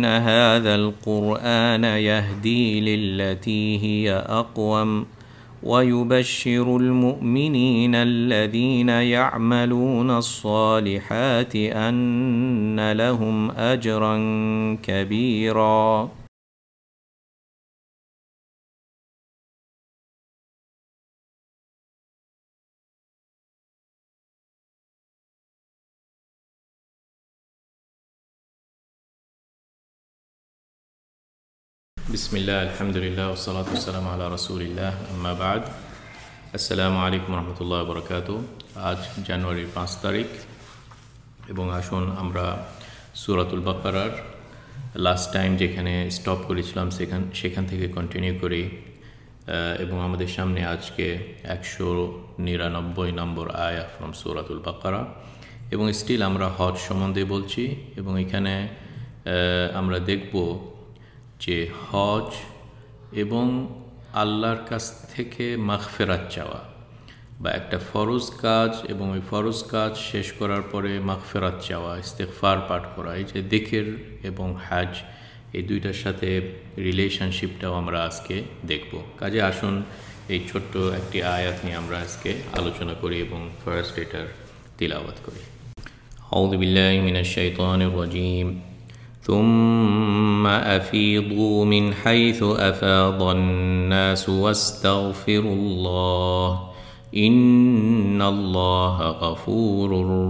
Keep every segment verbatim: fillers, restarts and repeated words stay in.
هذا القرآن يهدي للتي هي أقوم ويبشر المؤمنين الذين يعملون الصالحات أن لهم أجرا كبيرا বিসমিল্লাহ আলহামদুলিল্লাহ ওয়াসসালাতু ওয়াসসালামু আলা রাসূলিল্লাহ আম্মা বা'দ। আসসালামু আলাইকুম রহমতুল্লাহ বারাকাতুহু। আজ জানুয়ারির পাঁচ তারিখ এবং আসুন আমরা সূরাতুল বাকারার লাস্ট টাইম যেখানে স্টপ করেছিলাম সেখান সেখান থেকে কন্টিনিউ করি এবং আমাদের সামনে আজকে একশো নিরানব্বই নম্বর আয়াত ফ্রম সূরাতুল বাকারা এবং স্টিল আমরা হজ সম্বন্ধে বলছি এবং এখানে আমরা দেখব যে হজ এবং আল্লাহর কাছ থেকে মাগফিরাত চাওয়া বা একটা ফরজ কাজ এবং ওই ফরজ কাজ শেষ করার পরে মাগফিরাত চাওয়া, ইস্তিগফার পাঠ করা, এই যে যিকির এবং হজ এই দুইটার সাথে রিলেশনশিপটাও আমরা আজকে দেখব। কাজে আসুন এই ছোট্ট একটি আয়াত নিয়ে আমরা আজকে আলোচনা করি এবং ফার্স্ট এটার তিলাওয়াত করি। আউযু বিল্লাহি মিনাশ শাইতানির রাজীম। ثم أفيضوا من حيث أفاض الناس واستغفروا الله إن الله غفور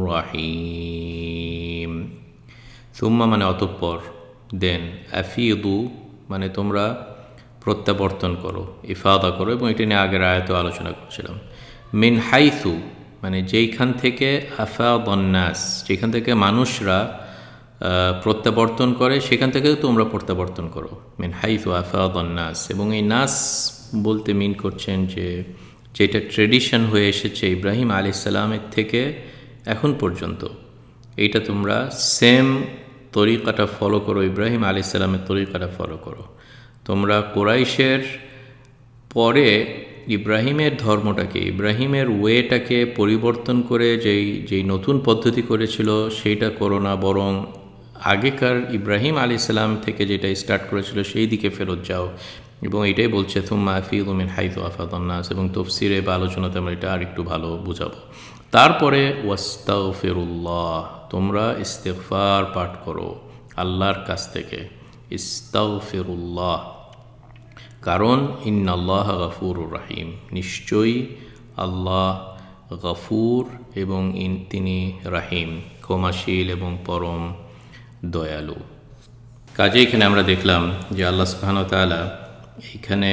رحيم। ثم মানে অতঃপর, দেন, আফিদু মানে তোমরা প্রত্যাবর্তন করো, ইফাদা করো এবং এটা নিয়ে আগের আয়াতে আলোচনা করছিলাম। মিন হাইথু মানে যেইখান থেকে, আফাদান নাস যেখান থেকে মানুষরা প্রত্যাবর্তন করে সেখান থেকে তোমরা প্রত্যাবর্তন করো। মিন হাইথু আফাদান নাস, এবং এই নাস বলতে মিন করছেন যে যেটা ট্রেডিশন হয়ে এসেছে ইব্রাহিম আলাইহিস সালামের থেকে এখন পর্যন্ত, এইটা তোমরা সেম তরিকাটা ফলো করো, ইব্রাহিম আলাইহিস সালামের তরিকাটা ফলো করো। তোমরা কুরাইশের পরে ইব্রাহিমের ধর্মটাকে, ইব্রাহিমের ওয়েটাকে পরিবর্তন করে যেই যেই নতুন পদ্ধতি করেছিল সেইটা করো না, বরং আগেকার ইব্রাহিম আলাইহিস সালাম থেকে যেটা স্টার্ট করেছিল সেই দিকে ফেরত যাও। এবং এটাই বলছে থুম্মা আফিদু মিন হাইথু আফাদান নাস, এবং তাফসীরে বা আলোচনাতে আমরা এটা আরেকটু ভালো বুঝাবো। তারপরে ওয়াস্তাগফিরুল্লাহ, তোমরা ইস্তিগফার পাঠ করো আল্লাহর কাছ থেকে, ইস্তাগফিরুল্লাহ, কারণ ইন্নাল্লাহ গফুরুর রহিম, নিশ্চয়ই আল্লাহ গফুর এবং ইন তিনি রাহিম, ক্ষমাশীল এবং পরম দয়ালু। কাজে এখানে আমরা দেখলাম যে আল্লাহ সুবহানাহু ওয়া তাআলা এখানে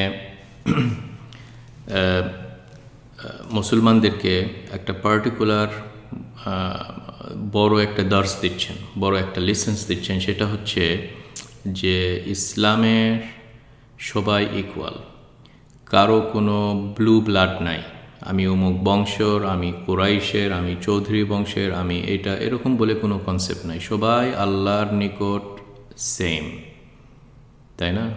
মুসলমানদেরকে একটা পার্টিকুলার বড় একটা দর্স দিচ্ছেন, বড় একটা লেসেন্স দিচ্ছেন। সেটা হচ্ছে যে ইসলামের সবাই ইকুয়াল, কারো কোনো ব্লু ব্লাড নাই, আমি অমুক বংশর, আমি কুরাইশের, আমি চৌধুরী বংশের, আমি এটা এরকম বলে কোনো কনসেপ্ট নাই। সবাই আল্লাহর নিকট সেম, তাই না?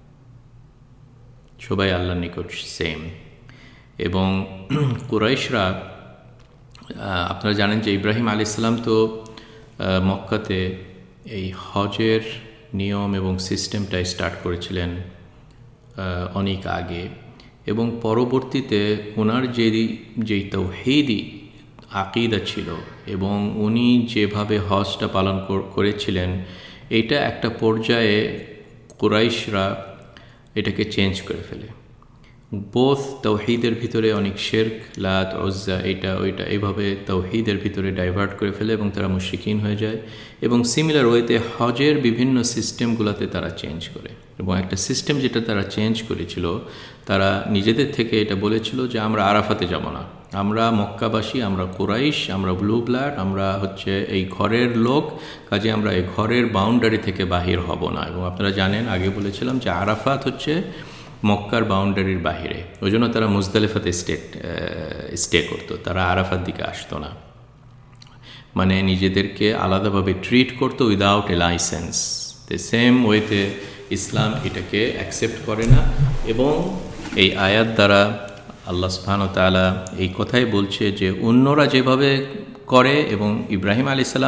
সবাই আল্লাহর নিকট সেম। এবং কুরাইশরা, আপনারা জানেন যে ইব্রাহিম আলাইহিস সালাম তো মক্কাতে এই হজের নিয়ম এবং সিস্টেমটা স্টার্ট করেছিলেন অনেক আগে, এবং পরবর্তীতে ওনার যে যেই তাওহীদি আকিদা ছিল এবং উনি যেভাবে হজটা পালন করেছিলেন, এটা একটা পর্যায়ে কুরাইশরা এটাকে চেঞ্জ করে ফেলে। বোথ তাওহীদের ভিতরে অনেক শিরক, লাত, উজ্জা, এটা ওইটা এইভাবে তাওহীদের ভিতরে ডাইভার্ট করে ফেলে এবং তারা মুশরিকিন হয়ে যায়। এবং সিমিলার ওয়েতে হজের বিভিন্ন সিস্টেমগুলোতে তারা চেঞ্জ করে, এবং একটা সিস্টেম যেটা তারা চেঞ্জ করেছিল, তারা নিজেদের থেকে এটা বলেছিল যে আমরা আরাফাতে যাব না, আমরা মক্কাবাসী, আমরা কুরাইশ, আমরা ব্লু ব্লাড, আমরা হচ্ছে এই ঘরের লোক, কাজে আমরা এই ঘরের বাউন্ডারি থেকে বাহির হব না। এবং আপনারা জানেন, আগে বলেছিলাম যে আরাফাত হচ্ছে মক্কার বাউন্ডারির বাহিরে, ওই জন্য তারা মুজদালিফাতে স্টেট স্টে করতো, তারা আরাফার দিকে আসতো না, মানে নিজেদেরকে আলাদাভাবে ট্রিট করতো without a licence. The same ওয়েতে ইসলাম এটাকে অ্যাকসেপ্ট করে না। এবং এই আয়াত দ্বারা আল্লাহ সুবহানাহু ওয়া তাআলা এই কথাই বলছে যে অন্যরা যেভাবে করে এবং ইব্রাহিম আলাইহিস সালামের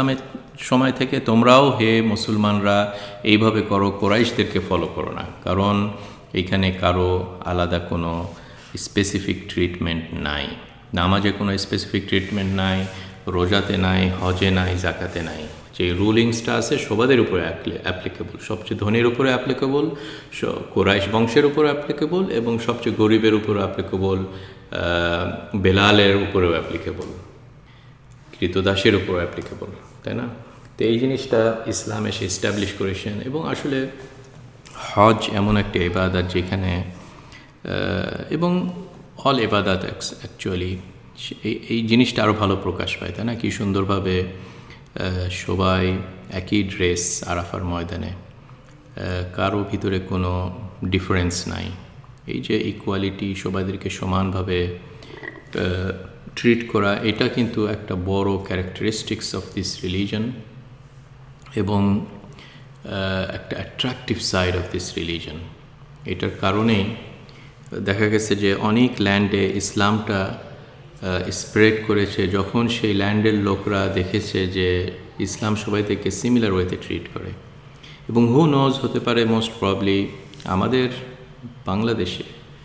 সময় থেকে তোমরাও হে মুসলমানরা এইভাবে করো, কোরাইশদেরকে ফলো করো না, কারণ এইখানে কারো আলাদা কোনো স্পেসিফিক ট্রিটমেন্ট নাই। নামাজে কোনো স্পেসিফিক ট্রিটমেন্ট নাই, রোজাতে নাই, হজে নাই, জাকাতে নাই। যে রুলিংসটা আছে সবাদের উপরে অ্যাপ্লিকেবল, সবচেয়ে ধনীর উপরে অ্যাপ্লিকেবল, কোরাইশ বংশের উপরে অ্যাপ্লিকেবল, এবং সবচেয়ে গরিবের উপরে অ্যাপ্লিকেবল, বেলালের উপরেও অ্যাপ্লিকেবল, কৃতদাসের উপর অ্যাপ্লিকেবল, তাই না? তো এই জিনিসটা ইসলাম এসে এস্টাবলিশ করেছেন। এবং আসলে হজ এমন একটা ইবাদত যেখানে, এবং অল ইবাদত অ্যাকচুয়ালি এই এই জিনিসটা আরও ভালো প্রকাশ পায়, তাই না? কি সুন্দরভাবে সবাই একই ড্রেস আরাফার ময়দানে, কারো ভিতরে কোনো ডিফারেন্স নাই। এই যে ইকুয়ালিটি, সবাইদেরকে সমানভাবে ট্রিট করা, এটা কিন্তু একটা বড় ক্যারেক্টারিস্টিক্স অফ দিস রিলিজন, এবং একটা attractive side of this religion. এটার কারণেই দেখা গেছে যে অনেক ল্যান্ডে ইসলামটা স্প্রেড করেছে, যখন সেই ল্যান্ডের লোকরা দেখেছে যে ইসলাম সবাইকে সিমিলার ওয়েতে ট্রিট করে। এবং হু নোজ, হতে পারে মোস্ট প্রবলি আমাদের বাংলাদেশে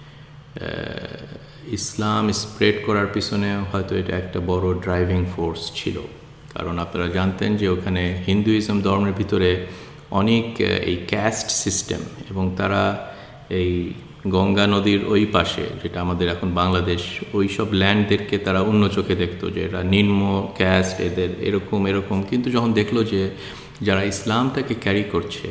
ইসলাম স্প্রেড করার পিছনে হয়তো এটা একটা বড় ড্রাইভিং ফোর্স ছিল। কারণ আপনারা জানতেন যে ওখানে হিন্দুইজম ধর্মের ভিতরে অনেক এই ক্যাস্ট সিস্টেম, এবং তারা এই গঙ্গা নদীর ওই পাশে, যেটা আমাদের এখন বাংলাদেশ, ওই সব ল্যান্ডদেরকে তারা অন্য চোখে দেখতো যে এরা নিম্ন ক্যাস্ট, এদের এরকম এরকম। কিন্তু যখন দেখলো যে যারা ইসলামটাকে ক্যারি করছে,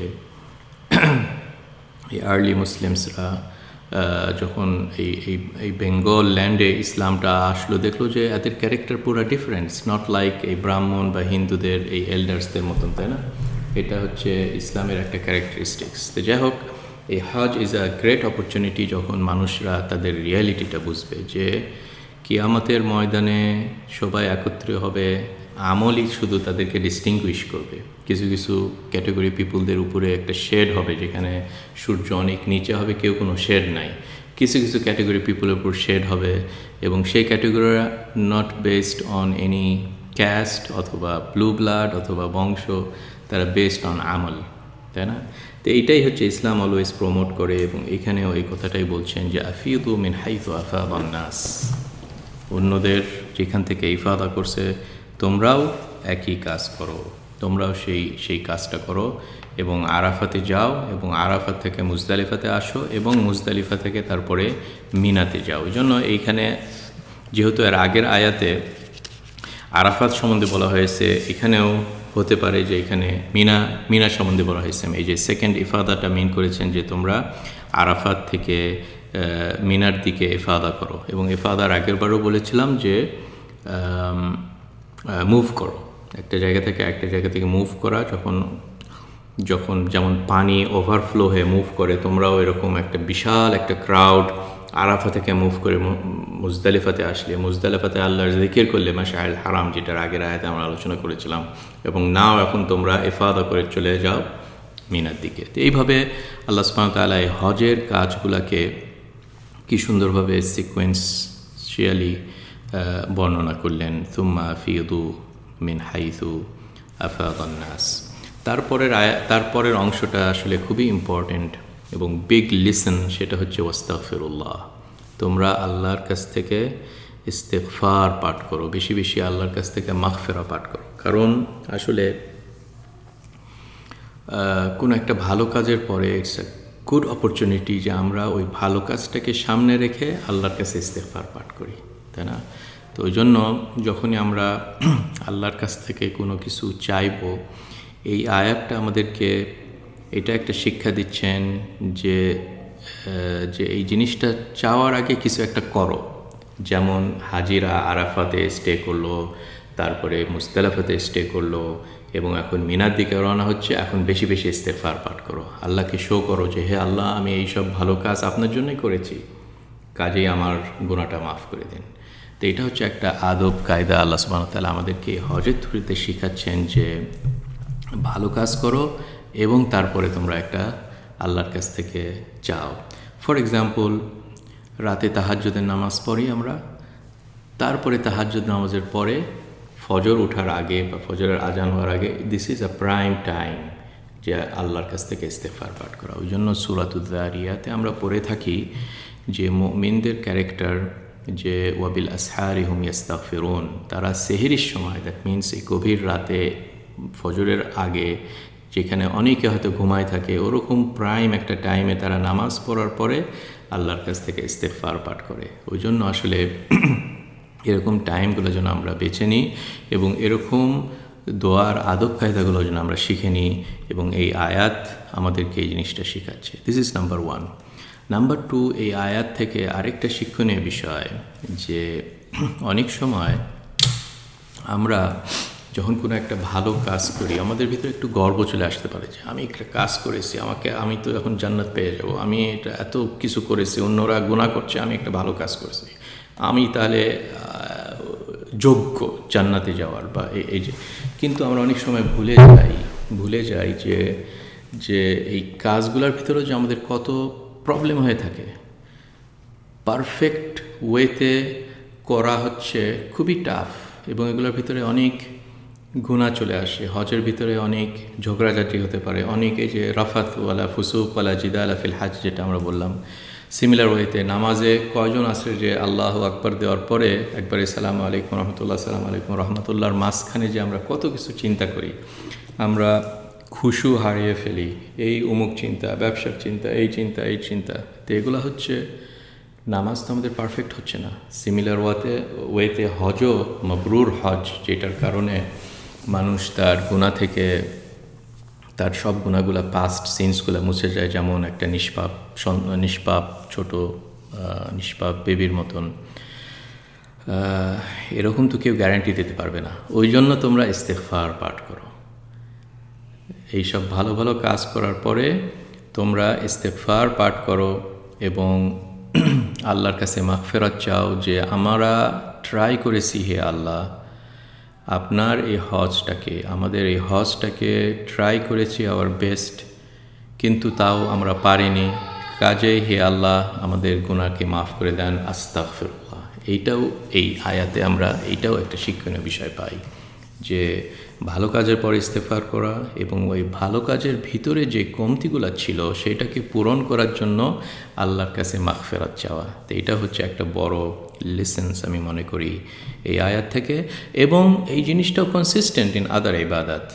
এই আর্লি মুসলিমসরা যখন এই এই এই বেঙ্গল ল্যান্ডে ইসলামটা আসলো, দেখলো যে এদের ক্যারেক্টার পুরো ডিফারেন্স, নট লাইক এই ব্রাহ্মণ বা হিন্দুদের এই এল্ডার্সদের মতন, তাই না? এটা হচ্ছে ইসলামের একটা ক্যারেক্টারিস্টিক্স। তো যাই হোক, এই হজ ইজ আ গ্রেট অপরচুনিটি যখন মানুষরা তাদের রিয়ালিটিটা বুঝবে যে কিয়ামতের ময়দানে সবাই একত্রিত হবে, আমলই শুধু তাদেরকে ডিস্টিংগুইশ করবে। কিছু কিছু ক্যাটেগরি পিপুলদের উপরে একটা শেড হবে, যেখানে সূর্য অনেক নিচে হবে, কেউ কোনো শেড নাই। কিছু কিছু ক্যাটেগরি পিপুলের উপর শেড হবে, এবং সেই ক্যাটেগরিরা not based on any caste অথবা ব্লু ব্লাড অথবা বংশ, তারা বেসড অন আমল, তাই না? তো এইটাই হচ্ছে ইসলাম অলওয়েজ প্রমোট করে, এবং এখানেও এই কথাটাই বলছেন যে আফিদু মিন হাইথু আফাদান নাস, অন্যদের যেখান থেকে ইফাদা করছে তোমরাও একই কাজ করো, তোমরাও সেই সেই কাজটা করো, এবং আরাফাতে যাও, এবং আরাফাত থেকে মুজদালিফাতে আসো, এবং মুজদালিফা থেকে তারপরে মিনাতে যাও। ওই জন্য এইখানে যেহেতু এর আগের আয়াতে আরাফাত সম্বন্ধে বলা হয়েছে, এখানেও হতে পারে যে এখানে মিনা মিনা সম্বন্ধে বলা হয়েছে। এই যে সেকেন্ড ইফাদাটা মিন করেছেন যে তোমরা আরাফাত থেকে মিনার দিকে ইফাদা করো, এবং ইফাদার আগের বারও বলেছিলাম যে মুভ করো, একটা জায়গা থেকে একটা জায়গা থেকে মুভ করা, যখন যখন যেমন পানি ওভারফ্লো হয়ে মুভ করে, তোমরাও এরকম একটা বিশাল একটা ক্রাউড আরাফা থেকে মুভ করে মুজদালিফাতে আসলে, মুজদালিফাতে আল্লাহর জিকির করলে মাশআরিল হারাম, যেটার আগের আয়াতে আমরা আলোচনা করেছিলাম, এবং নাও এখন তোমরা ইফাদা করে চলে যাও মিনার দিকে। তো এইভাবে আল্লাহ সুবহানাহু ওয়া তাআলা হজের কাজগুলোকে কি সুন্দরভাবে সিকোয়েন্সিয়ালি বর্ণনা করলেন। সুম্মা আফিদু মিন হাইথু আফাদান নাস। তারপরের আয়া তারপরের অংশটা আসলে খুবই ইম্পর্টেন্ট এবং বিগ লিসন, সেটা হচ্ছে ওয়াস্তাগফিরুল্লাহ। তোমরা আল্লাহর কাছ থেকে ইস্তেগফার পাঠ করো, বেশি বেশি আল্লাহর কাছ থেকে মাগফিরা পাঠ করো। কারণ আসলে কোনো একটা ভালো কাজের পরে ইটস এ গুড অপরচুনিটি যে আমরা ওই ভালো কাজটাকে সামনে রেখে আল্লাহর কাছে ইস্তেগফার পাঠ করি, তাই না? তো ওই জন্য যখনই আমরা আল্লাহর কাছ থেকে কোনো কিছু চাইব, এই আয়াতটা আমাদেরকে এটা একটা শিক্ষা দিচ্ছেন যে যে এই জিনিসটা চাওয়ার আগে কিছু একটা করো। যেমন হাজিরা আরাফাতে স্টে করলো, তারপরে মুজদালিফাতে স্টে করলো, এবং এখন মিনার দিকে রওনা হচ্ছে। এখন বেশি বেশি ইস্তেগফার পাঠ করো, আল্লাহকে শো করো যে হে আল্লাহ, আমি এই সব ভালো কাজ আপনার জন্যই করেছি, কাজেই আমার গুনাহটা মাফ করে দিন। তো এটা হচ্ছে একটা আদব কায়দা আল্লাহ সুবহানাহু ওয়া তাআলা আমাদেরকে হজের থ্রুতে শেখাচ্ছেন যে ভালো কাজ করো এবং তারপরে তোমরা একটা আল্লাহর কাছ থেকে চাও। ফর এক্সাম্পল, রাতে তাহাজ্জুদের নামাজ পড়ি আমরা, তারপরে তাহাজ্জুদ নামাজের পরে ফজর ওঠার আগে বা ফজরের আজান হওয়ার আগে, this is a prime time যে আল্লাহর কাছ থেকে ইস্তেগফার পাঠ করা। ওই জন্য সূরাতুয যারিয়াতে আমরা পড়ে থাকি যে মুমিনদের ক্যারেক্টার, যে ওয়াবিল আসহারি হুম ইয়াস্তাগফিরুন, তারা সেহরির সময়, দ্যাট মিনস এই গভীর রাতে ফজরের আগে, যেখানে অনেকে হয়তো ঘুমায় থাকে, ওরকম প্রাইম একটা টাইমে তারা নামাজ পড়ার পরে আল্লাহর কাছ থেকে ইস্তেগফার পাঠ করে। ওই জন্য আসলে এরকম টাইমগুলো যেন আমরা বেছে নিই এবং এরকম দোয়ার আদব কায়দাগুলো যেন আমরা শিখে নিই, এবং এই আয়াত আমাদেরকে এই জিনিসটা শেখাচ্ছে। This is number one. Number two, এই আয়াত থেকে আরেকটা শিক্ষণীয় বিষয় যে অনেক সময় আমরা যখন কোনো একটা ভালো কাজ করি, আমাদের ভিতরে একটু গর্ব চলে আসতে পারে যে আমি একটা কাজ করেছি, আমাকে আমি তো এখন জান্নাত পেয়ে যাব, আমি এটা এত কিছু করেছি, অন্যরা গুনাহ করছে, আমি একটা ভালো কাজ করেছি, আমি তাহলে যোগ্য জান্নাতে যাওয়ার, বা এই যে। কিন্তু আমরা অনেক সময় ভুলে যাই ভুলে যাই যে যে এই কাজগুলোর ভিতরে যে আমাদের কত প্রবলেম হয়ে থাকে। পারফেক্ট ওয়েতে করা হচ্ছে খুবই টাফ, এবং এগুলোর ভিতরে অনেক গুনাহ চলে আসে। হজের ভিতরে অনেক ঝগড়াঝাটি হতে পারে, অনেকে যে রাফাত ওয়ালা ফুসুক ওয়ালা জিদালা ফিল হাজ, যেটা আমরা বললাম। সিমিলার ওয়েতে নামাজে কয়জন আছে যে আল্লাহু আকবার দেওয়ার পরে একবারে সালামু আলাইকুম রহমতুল্লাহ, সালামু আলাইকুম রহমতুল্লাহর মাঝখানে যে আমরা কত কিছু চিন্তা করি, আমরা খুশু হারিয়ে ফেলি, এই অমুক চিন্তা, ব্যবসার চিন্তা, এই চিন্তা এই চিন্তা। তো এগুলো হচ্ছে নামাজ তো আমাদের পারফেক্ট হচ্ছে না। সিমিলার ওয়াতে ওয়েতে হজও মাবরুর হজ, যেটার কারণে মানুষ তার গুনাহ থেকে, তার সব গুনাহগুলো, পাস্ট সিনসগুলো মুছে যায়, যেমন একটা নিষ্পাপ নিষ্পাপ ছোট নিষ্পাপ বেবির মতন। এরকম তো কেউ গ্যারান্টি দিতে পারবে না। ওই জন্য তোমরা ইস্তেগফার পাঠ করো। এইসব ভালো ভালো কাজ করার পরে তোমরা ইস্তেগফার পাঠ করো এবং আল্লাহর কাছে মাগফিরাত চাও যে আমরা ট্রাই করেছি, হে আল্লাহ, আপনার এই হজটাকে, আমাদের এই হজটাকে ট্রাই করেছি আওয়ার বেস্ট, কিন্তু তাও আমরা পারিনি। কাজেই হে আল্লাহ আমাদের গুনাহকে মাফ করে দেন, আস্তাগফিরুল্লাহ। এইটাও এই আয়াতে আমরা এইটাও একটা শিক্ষণীয় বিষয় পাই যে ভালো কাজের পরে ইস্তেগফার করা এবং ওই ভালো কাজের ভিতরে যে কমতিগুলো ছিল সেটাকে পূরণ করার জন্য আল্লাহর কাছে মাগফিরাত চাওয়া। তো এটা হচ্ছে একটা বড় লেসেন্স আমি মনে করি এই আয়াত থেকে। এবং এই জিনিসটাও কনসিস্টেন্ট ইন আদার ইবাদাত,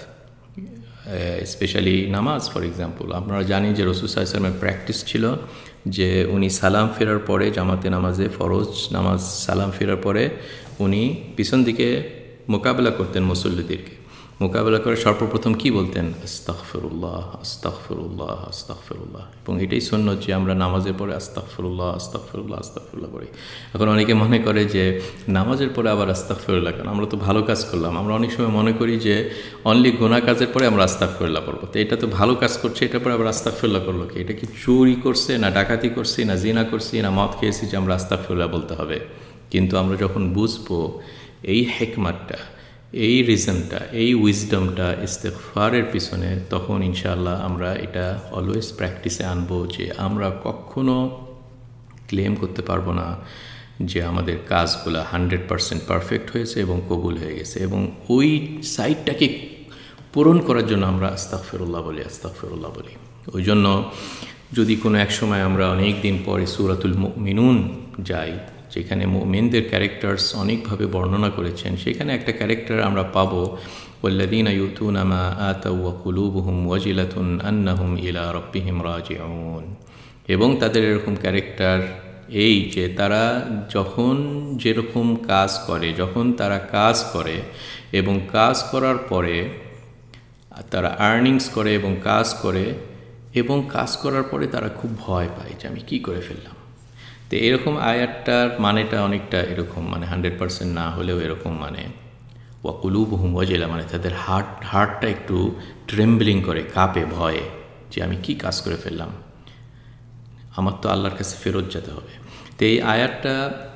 স্পেশালি নামাজ। ফর এক্সাম্পল, আপনারা জানি যে রাসূল সাল্লাল্লাহু আলাইহি ওয়াসাল্লামের প্র্যাকটিস ছিল যে উনি সালাম ফেরার পরে, জামাতে নামাজে ফরজ নামাজ সালাম ফেরার পরে উনি পিছন দিকে মোকাবেলা করতেন, মুসল্লিদেরকে মোকাবেলা করে সর্বপ্রথম কি বলতেন? আস্তাগফিরুল্লাহ, আস্তাগফিরুল্লাহ, আস্তাগফিরুল্লাহ। এবং এটাই সুন্নাত যে আমরা নামাজের পরে আস্তাগফিরুল্লাহ, আস্তাগফিরুল্লাহ, আস্তাগফিরুল্লাহ করি। এখন অনেকে মনে করে যে নামাজের পরে আবার আস্তাগফিরুল্লাহ কেন? আমরা তো ভালো কাজ করলাম। আমরা অনেক সময় মনে করি যে অনলি গুনাহ কাজের পরে আমরা আস্তাগফিরুল্লাহ পড়বো। তো এটা তো ভালো কাজ করছে, এটার পরে আবার আস্তাগফিরুল্লাহ করলো কি? এটা কি চুরি করছে, না ডাকাতি করছি, না জিনা করছি, না মদ খেয়েছি যে আমরা আস্তাগফিরুল্লাহ বলতে হবে? কিন্তু আমরা যখন বুঝবো এই হিকমতটা, এই রিজনটা, এই উইজডমটা ইস্তেগফারের পিছনে, তখন ইনশাআল্লাহ আমরা এটা অলওয়েজ প্র্যাকটিসে আনবো যে আমরা কখনো ক্লেম করতে পারবো না যে আমাদের কাজগুলো হান্ড্রেড পারসেন্ট পারফেক্ট হয়েছে এবং কবুল হয়ে গেছে, এবং ওই সাইডটাকে পূরণ করার জন্য আমরা আস্তাগফিরুল্লাহ বলি, আস্তাগফিরুল্লাহ বলি। ওই জন্য যদি কোনো এক সময় আমরা অনেক দিন পরে সূরাতুল মুমিনুন যাই, যেখানে মুমিনদের ক্যারেক্টার্স অনেকভাবে বর্ণনা করেছেন, সেখানে একটা ক্যারেক্টার আমরা পাবো, ওয়াল্লাযীনা ইউতুনা মা আতাউ ওয়া কুলুবুহুম ওয়াজিলাতুন আন্নাহুম ইলা রাব্বিহিম রাজিউন। এবং তাদের এরকম ক্যারেক্টার এই যে তারা যখন যেরকম কাজ করে, যখন তারা কাজ করে এবং কাজ করার পরে তারা আর্নিংস করে এবং কাজ করে, এবং কাজ করার পরে তারা খুব ভয় পায় যে আমি কী করে ফেললাম। তো এরকম আয়াতটার মানেটা অনেকটা এরকম, মানে হান্ড্রেড পারসেন্ট না হলেও এরকম, মানে ওয়া কুলুবুহুম ওয়াজিলা, মানে তাদের হার্ট হার্টটা একটু ট্রেম্বলিং করে, কাঁপে ভয়ে যে আমি কি কাজ করে ফেললাম, আমার তো আল্লাহর কাছে ফেরত যেতে হবে। তো এই আয়াতটা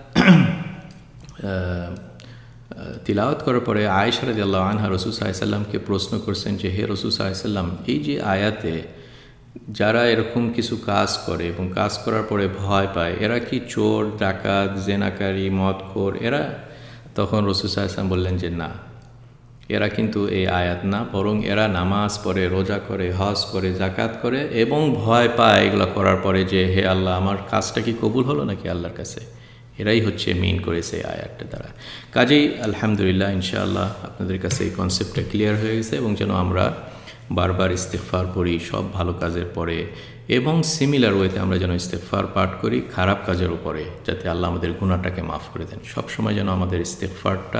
তিলাওয়াত করার পরে আয়েশা রাদিয়াল্লাহু আনহা রাসূল সাল্লাল্লাহু আলাইহি ওয়াসাল্লামকে প্রশ্ন করছেন যে হে রাসূল সাল্লাল্লাহু আলাইহি ওয়াসাল্লাম, এই যে আয়াতে যারা এরকম কিছু কাজ করে এবং কাজ করার পরে ভয় পায়, এরা কি চোর, ডাকাত, জেনাকারী, মদখোর এরা? তখন রাসূল সাল্লাল্লাহু আলাইহি ওয়াসাল্লাম বললেন যে না, এরা কিন্তু এই আয়াত না, বরং এরা নামাজ পড়ে, রোজা করে, হজ করে, জাকাত করে এবং ভয় পায় এগুলো করার পরে যে হে আল্লাহ আমার কাজটা কি কবুল হলো নাকি আল্লাহর কাছে। এরাই হচ্ছে মিন করেছে এই আয়াতটা দ্বারা। কাজেই আলহামদুলিল্লাহ ইনশাআল্লাহ আপনাদের কাছে এই কনসেপ্টটা ক্লিয়ার হয়ে গেছে, এবং যেন আমরা বারবার ইস্তেগফার পড়ি সব ভালো কাজের পরে, এবং সিমিলার ওয়েতে আমরা যেন ইস্তেগফার পাঠ করি খারাপ কাজের উপরে, যাতে আল্লাহ আমাদের গুনাহটাকে মাফ করে দেন। সবসময় যেন আমাদের ইস্তেগফারটা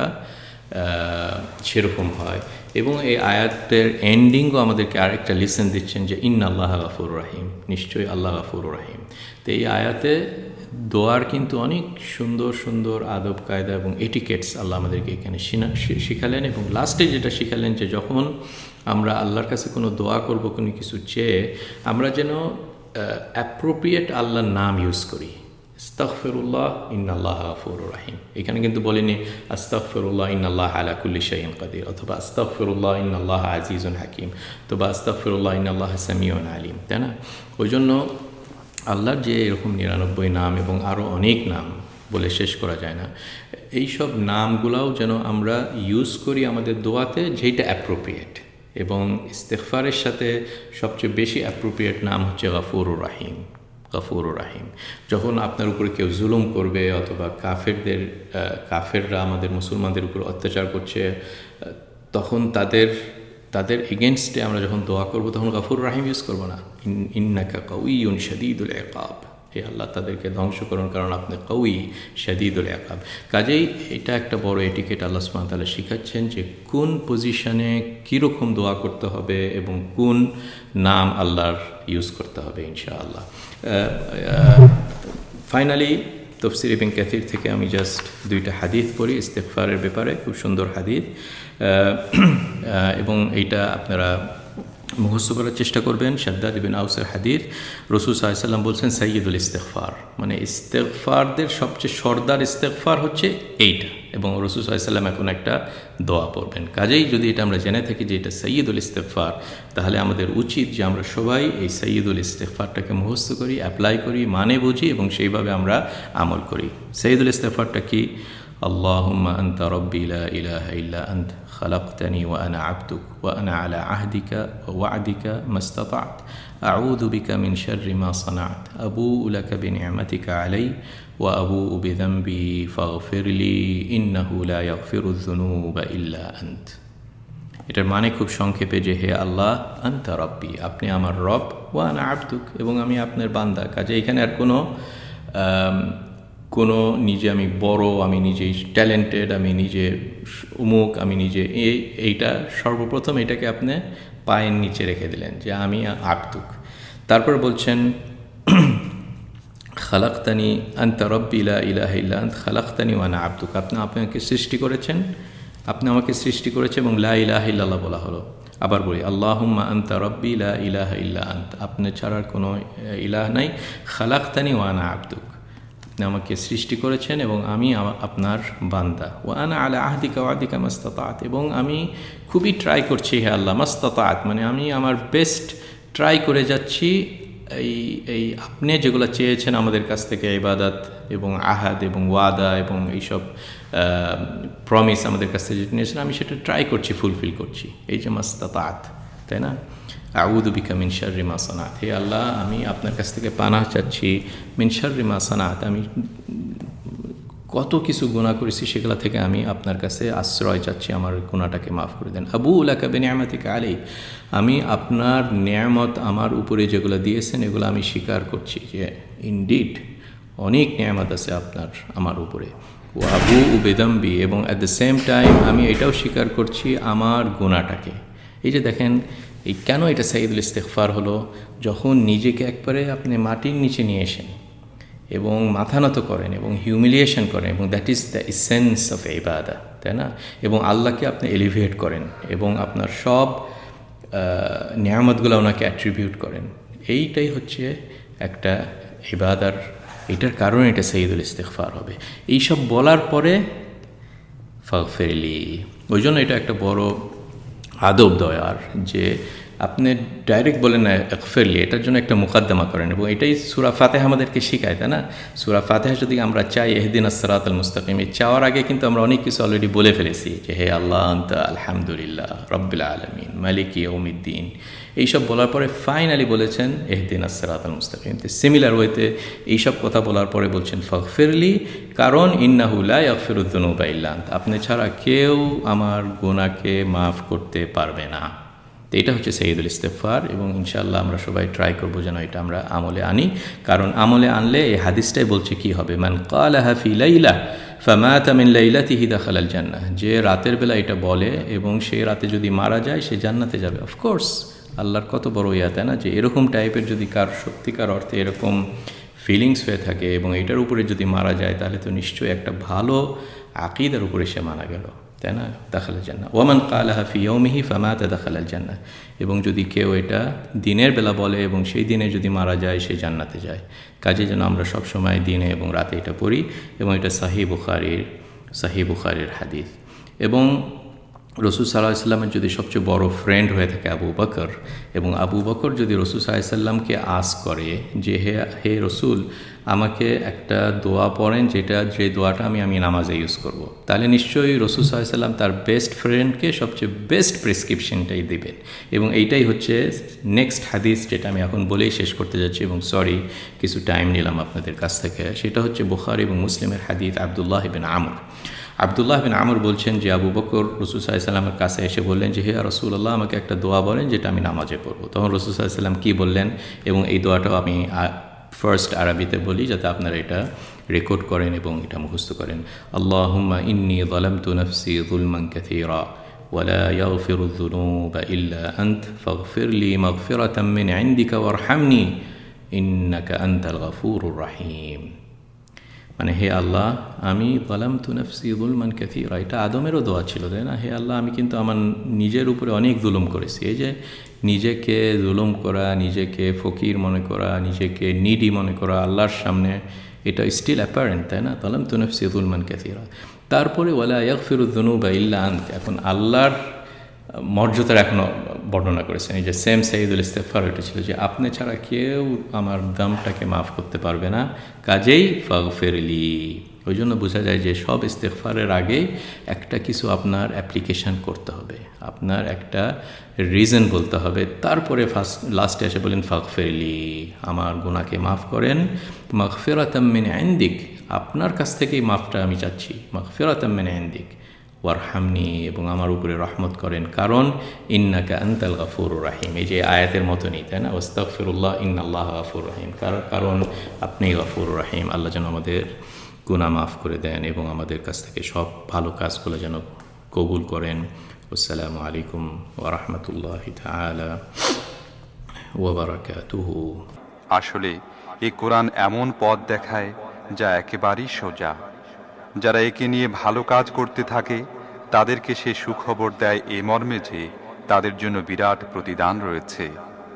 সেরকম হয়। এবং এই আয়াতের এন্ডিংও আমাদেরকে আরেকটা লিসেন দিচ্ছেন যে ইন্নাল্লাহ গাফুর রাহিম, নিশ্চয়ই আল্লাহ গাফুর রাহিম। তো এই আয়াতে দোয়ার কিন্তু অনেক সুন্দর সুন্দর আদব কায়দা এবং এটিকেটস আল্লাহ আমাদেরকে এখানে শিখালেন, এবং লাস্টে যেটা শিখালেন যে যখন আমরা আল্লাহর কাছে কোনো দোয়া করব, কোনো কিছু চেয়ে, আমরা যেন অ্যাপ্রোপ্রিয়েট আল্লাহর নাম ইউজ করি। আস্তাগফিরুল্লাহ ইন্নাল্লাহ গাফুরুর রাহিম, এখানে কিন্তু বলেনি আস্তাগফিরুল্লাহ ইন্নাল্লাহ আলা কুল্লি শাইইন কাদির, অথবা আস্তাগফিরুল্লাহ ইন্নাল্লাহ আজিজুন হাকিম, অথবা আস্তাগফিরুল্লাহ ইন্নাল্লাহ সামিউন আলিম, তাই না? ওই জন্য আল্লাহর যে এরকম নিরানব্বই নাম এবং আরও অনেক নাম বলে শেষ করা যায় না, এই সব নামগুলাও যেন আমরা ইউজ করি আমাদের দোয়াতে, যেটা অ্যাপ্রোপ্রিয়েট। এবং ইস্তেগফারের সাথে সবচেয়ে বেশি অ্যাপ্রোপ্রিয়েট নাম হচ্ছে গাফুরুর রাহিম। গাফুরুর রাহিম, যখন আপনার উপরে কেউ জুলুম করবে, অথবা কাফেরদের কাফেররা আমাদের মুসলমানদের উপর অত্যাচার করছে, তখন তাদের তাদের এগেনস্টে আমরা যখন দোয়া করব, তখন গাফুর রাহিম ইউজ করবো না। ইন্নাকা কাউইয়ুন শাদীদুল ইকাব, হে আল্লাহ তাদেরকে ধ্বংস করুন, কারণ আপনি কাউই শাদীদুল ইকাব। কাজেই এটা একটা বড় এটিকেট আল্লাহ সুবহানাহু ওয়া তাআলা শিখাচ্ছেন যে কোন পজিশনে কীরকম দোয়া করতে হবে এবং কোন নাম আল্লাহর ইউজ করতে হবে ইনশাআল্লাহ। ফাইনালি তাফসীর ইবনে কাসির থেকে আমি জাস্ট দুইটা হাদিস পড়ি ইস্তেগফারের ব্যাপারে, খুব সুন্দর হাদিস, এবং এইটা আপনারা মুখস্থ করার চেষ্টা করবেন। শাদ্দাদ ইবনে আউসের হাদিস, রাসূল সাল্লাল্লাহু আলাইহি ওয়াসাল্লাম বলছেন সাইয়্যিদুল ইস্তেগফার, মানে ইস্তেগফারদের সবচেয়ে সর্দার ইস্তেগফার হচ্ছে এইটা, এবং রাসূল সাল্লাল্লাহু আলাইহি ওয়াসাল্লাম এখন একটা দোয়া পড়বেন। কাজেই যদি এটা আমরা জেনে থাকি যে এটা সাইয়্যিদুল ইস্তেগফার, তাহলে আমাদের উচিত যে আমরা সবাই এই সাইয়্যিদুল ইস্তেগফারটাকে মুখস্থ করি, অ্যাপ্লাই করি, মানে বুঝি এবং সেইভাবে আমরা আমল করি। সাইয়্যিদুল ইস্তেগফারটা কি? اللهم أنت ربي لا إله إلا أنت خلقتني وأنا عبدك وأنا على عهدك ووعدك ما استطعت أعوذ بك من شر ما صنعت أبوء لك بنعمتك علي وأبوء بذنبي فاغفر لي إنه لا يغفر الذنوب إلا أنت। এটার মানে খুব সংক্ষেপে যে হে আল্লাহ, আনতা রব্বি, আপনি আমার রব, ওয়া আনা আবদুক, এবং আমি আপনার বান্দা। কাজে এখানে আর কোনো কোনো নিজে আমি বড়, আমি নিজেই ট্যালেন্টেড, আমি নিজে উমুক, আমি নিজে এই এইটা সর্বপ্রথম এটাকে আপনি পায়ের নিচে রেখে দিলেন যে আমি আবদুক। তারপর বলছেন খালাকতানি আনতা রব্বি লা ইলাহা ইল্লা আনতা খালাকতানি ওয়া আনা আবদুক, আপনি আপনাকে সৃষ্টি করেছেন, আপনি আমাকে সৃষ্টি করেছেন, এবং লা ইলাহা ইল্লাল্লাহ বলা হলো। আবার বলি আল্লাহুম্মা আনতা রব্বি লা ইলাহা ইল্লা আনতা, আপনি ছাড়ার কোনো ইলাহ নাই, খালাকতানি ওয়া আনা আবদুক, আপনি আমাকে সৃষ্টি করেছেন এবং আমি আপনার বান্দা। ওয়া আনা আলা আহদিকা ওয়াদিকা মাস্তাতাত, এবং আমি খুবই ট্রাই করছি হে আল্লাহ, মাস্তাতাত মানে আমি আমার বেস্ট ট্রাই করে যাচ্ছি এই এই আপনি যেগুলো চেয়েছেন আমাদের কাছ থেকে, ইবাদত এবং আহাদ এবং ওয়াদা এবং এইসব প্রমিস আমাদের কাছ থেকে যেটা নিয়েছেন, আমি সেটা ট্রাই করছি, ফুলফিল করছি, এই যে মাস্তাতাত, তাই না? আউযু বিকা মিন শাররি মা সানাত, হে আল্লাহ আমি আপনার কাছ থেকে পানাহ চাচ্ছি, মিন শাররি মা সানাত, আমি কত কিছু গুনাহ করেছি সেগুলো থেকে আমি আপনার কাছে আশ্রয় চাচ্ছি, আমার গুনাহটাকে মাফ করে দেন। আবুউ লাকা বিনিআমাতিকা আলাই, আমি আপনার নিয়ামত আমার উপরে যেগুলো দিয়েছেন এগুলো আমি স্বীকার করছি যে ইনডিড অনেক নিয়ামত আছে আপনার আমার উপরে। ওয়া আবুউ বিযামবি, এবং অ্যাট দ্য সেম টাইম আমি এটাও স্বীকার করছি আমার গুনাহটাকে। এই যে দেখেন এই কেন এটা সাইয়্যিদুল ইস্তেগফার হলো, যখন নিজেকে একবারে আপনি মাটির নিচে নিয়ে আসেন এবং মাথা নত করেন এবং হিউমিলিয়েশন করেন, এবং that is the essence of ইবাদা, তাই না? এবং আল্লাহকে আপনি এলিভেট করেন এবং আপনার সব নিয়ামতগুলো ওনাকে অ্যাট্রিবিউট করেন, এইটাই হচ্ছে একটা ইবাদার, এটার কারণে এটা সাইয়্যিদুল ইস্তেগফার হবে। এইসব বলার পরে ফাগফিরলি, ওই জন্য এটা একটা বড় আদব দয়ার যে আপনি ডাইরেক্ট বলেন না ইগফিরলি, এটার জন্য একটা মুকদ্দমা করেন, এবং এটাই সূরা ফাতিহা আমাদেরকে শেখায়, তাই না? সূরা ফাতিহা যদি আমরা চাই ইহদিনাস সিরাতাল মুস্তাকিম, এই চাওয়ার আগে কিন্তু আমরা অনেক কিছু অলরেডি বলে ফেলেছি, যে হে আল্লাহ আনতা আলহামদুলিল্লাহ রাব্বিল আলামিন মালিকি ইয়াউমিদ্দিন, এইসব বলার পরে ফাইনালি বলেছেন ইহদিনাস সিরাতাল মুস্তাকিম। তো সিমিলার ওয়েতে এইসব কথা বলার পরে বলছেন ফাগফিরলি, কারণ ইন্নাহু লা ইয়াগফিরুয যুনুবা ইল্লা আনতা, আপনি ছাড়া কেউ আমার গুনাহকে মাফ করতে পারবে না। তো এটা হচ্ছে সাইয়্যিদুল ইস্তিগফার, এবং ইনশাআল্লাহ আমরা সবাই ট্রাই করবো যেন এটা আমরা আমলে আনি, কারণ আমলে আনলে এই হাদিসটাই বলছে কি হবে, মান ক্বালাহা ফি লাইলা ফামাতা মিন লাইলাতিহি দাখালাল জান্নাহ, যে রাতের বেলা এটা বলে এবং সেই রাতে যদি মারা যায় সে জান্নাতে যাবে। অফকোর্স আল্লাহর কত বড় ইয়া, তাই না? যে এরকম টাইপের যদি কার সত্যিকার অর্থে এরকম ফিলিংস হয়ে থাকে এবং এটার উপরে যদি মারা যায়, তাহলে তো নিশ্চয়ই একটা ভালো আকিদার উপরে সে মারা গেল, তাই না? দাখালাল জান্নাহ। ওয়ামান ক্বালাহা ফি ইয়াউমিহি ফামাতা দাখালাল জান্নাহ, এবং যদি কেউ এটা দিনের বেলা বলে এবং সেই দিনে যদি মারা যায় সে জান্নাতে যায়। কাজে যেন আমরা সবসময় দিনে এবং রাতে এটা পড়ি, এবং এটা সহিহ বুখারীর সহিহ বুখারীর হাদিস। এবং রসুল সাল্লাল্লাহু আলাইহি ওয়াসাল্লামের যদি সবচেয়ে বড় ফ্রেন্ড হয়ে থাকে আবু বকর, এবং আবু বকর যদি রসুল সাল্লাল্লাহু আলাইহি ওয়াসাল্লামকে আস করে যে হে হে রসুল আমাকে একটা দোয়া পড়েন, যেটা যে দোয়াটা আমি আমি নামাজে ইউজ করব, তাহলে নিশ্চয়ই রসুল সাল্লাল্লাহু আলাইহি ওয়াসাল্লাম তার বেস্ট ফ্রেন্ডকে সবচেয়ে বেস্ট প্রেসক্রিপশনটাই দেবেন। এবং এইটাই হচ্ছে নেক্সট হাদিস, যেটা আমি এখন বলেই শেষ করতে যাচ্ছি, এবং সরি কিছু টাইম নিলাম আপনাদের কাছ থেকে। সেটা হচ্ছে বুখারী এবং মুসলিমের হাদিস। আব্দুল্লাহ ইবনে আমর আব্দুল্লাহ বিন আমর বলছেন যে আবু বকর রসুল সাল্লাল্লাহু আলাইহি ওয়াসাল্লামের কাছে এসে বললেন যে হে রাসূলুল্লাহ আমাকে একটা দোয়া বলেন যেটা আমি নামাজে পড়বো। তখন রসুল সাল্লাল্লাহু আলাইহি ওয়াসাল্লাম কী বললেন, এবং এই দোয়াটাও আমি ফার্স্ট আরবিতে বলি যাতে আপনারা এটা রেকর্ড করেন এবং এটা মুখস্থ করেন। আল্লাহুম্মা ইন্নী যালামতু নাফসি যুলমান কাসীরা ওয়ালা ইয়াগফিরুয যুনুবা ইল্লা আনত ফাগফিরলি মাগফিরাতাম মিন ইনদিকা ওয়ারহামনি ইন্নাকা আনতাল গফুরুর রহিম। মানে হে আল্লাহ আমি যালামতু নাফসি যুলমান কাসীরা, এটা আদমেরও দোয়া ছিল, তাই না? হে আল্লাহ আমি কিন্তু আমার নিজের উপরে অনেক জুলুম করেছি। এই যে নিজেকে জুলুম করা, নিজেকে ফকির মনে করা, নিজেকে নিডি মনে করা আল্লাহর সামনে, এটা স্টিল অ্যাপারেন্ট, তাই না? যালামতু নাফসি যুলমান কাসীরা। তারপরে ওয়ালা ইয়াগফিরুয যুনুবা ইল্লা আনতা, এখন আল্লাহর মর্যাদার এখনও বর্ণনা করেছেন। এই যে সেম সাইয়্যিদুল ইস্তিগফার, এটা ছিল যে আপনি ছাড়া কেউ আমার দামটাকে মাফ করতে পারবে না, কাজেই ফাগফিরলি। ওই জন্য বোঝা যায় যে সব ইস্তিগফারের আগে একটা কিছু আপনার অ্যাপ্লিকেশান করতে হবে, আপনার একটা রিজন বলতে হবে, তারপরে ফার্স্ট লাস্টে এসে বলেন ফাগফিরলি, আমার গুনাহকে মাফ করেন, মাগফিরাতাম মিন ইনদিক, আপনার কাছ থেকেই মাফটা আমি চাচ্ছি, মাগফিরাতাম মিন ইনদিক, ওয়ারহামনি, এবং আমার উপরে রহমত করেন, কারণ ইন্নাকা আনতাল গফুরুর রহিম। এই যে আয়াতের মতনই, তাই না? ওয়াস্তাগফিরুল্লাহ ইন্নাল্লাহা গফুরুর রহিম, কারণ আপনি গফুরুর রহিম। আল্লাহ যেন আমাদের গুনাহ মাফ করে দেন এবং আমাদের কাছ থেকে সব ভালো কাজগুলো যেন কবুল করেন। আসসালামু আলাইকুম ওয়া রাহমাতুল্লাহি তাআলা ওয়া বারাকাতুহু। আসলে এই কোরআন এমন পথ দেখায় যা একেবারেই সোজা। যারা একে নিয়ে ভালো কাজ করতে থাকে তাদেরকে সে সুখবর দেয় এ মর্মে যে তাদের জন্য বিরাট প্রতিদান রয়েছে।